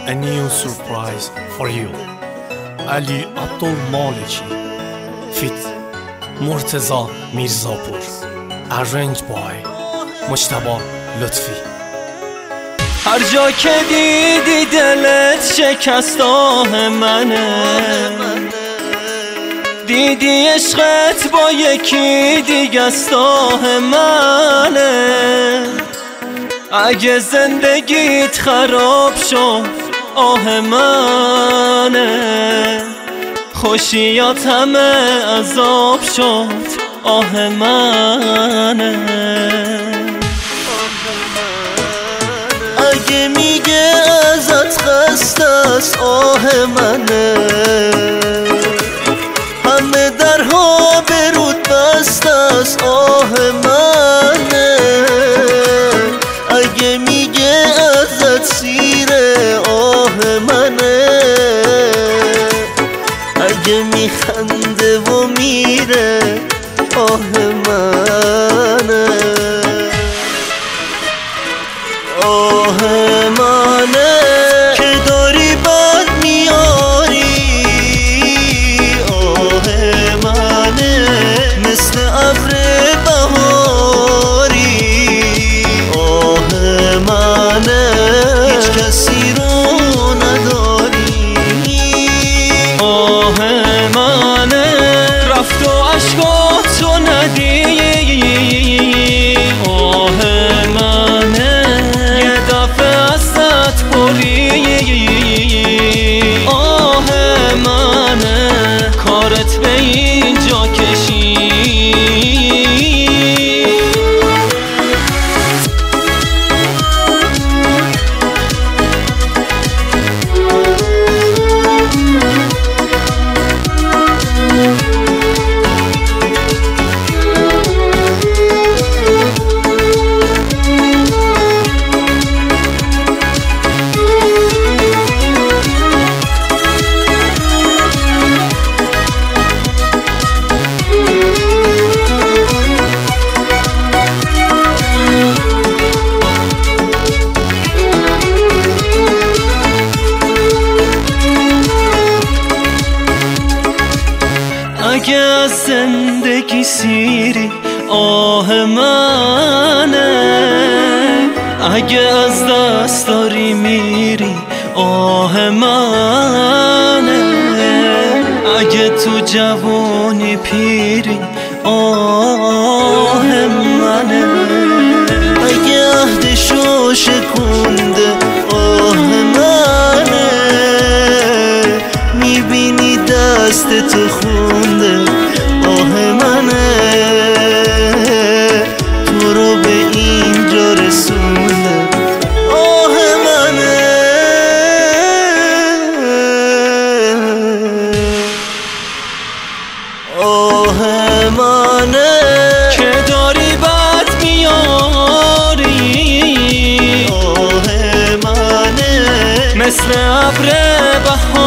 a new surprise for you. Ali Abdul Maliki feat. Murtaza Mirzapur. Arranged by مجتبی لطفی. هر جا که دیدی دلت شکست آه منه، دیدی عشقت با یکی دیگه است آه منه. اگه زندگیت خراب شد آه منه، خوشیات همه عذاب شد آه منه. اگه میگه ازت خسته است آه منه، همه درها به رود بسته است آه منه. اگه میگه ازت سیره آه منه، اگه میخنده و میره آه منه. آه منه که داری بد میاری، آه منه مثل ابر بهاری، آه منه هیچ کسی رو نداری. آه منه رفت و عشقاتو ندید، آه منه یه دفعه ازت برید، آه منه کارت به اینجا کشید. اگه از زندگی سیری آه منه، اگه از دست داری میری آه منه، اگه تو جوانی پیری آه منه، اگه عهدشو شکونده آه منه، میبینی دست تو خونده آه منه، تو رو به اینجا رسونده آه منه. آه منه که داری بد میاری، آه منه مثل ابر بهاری،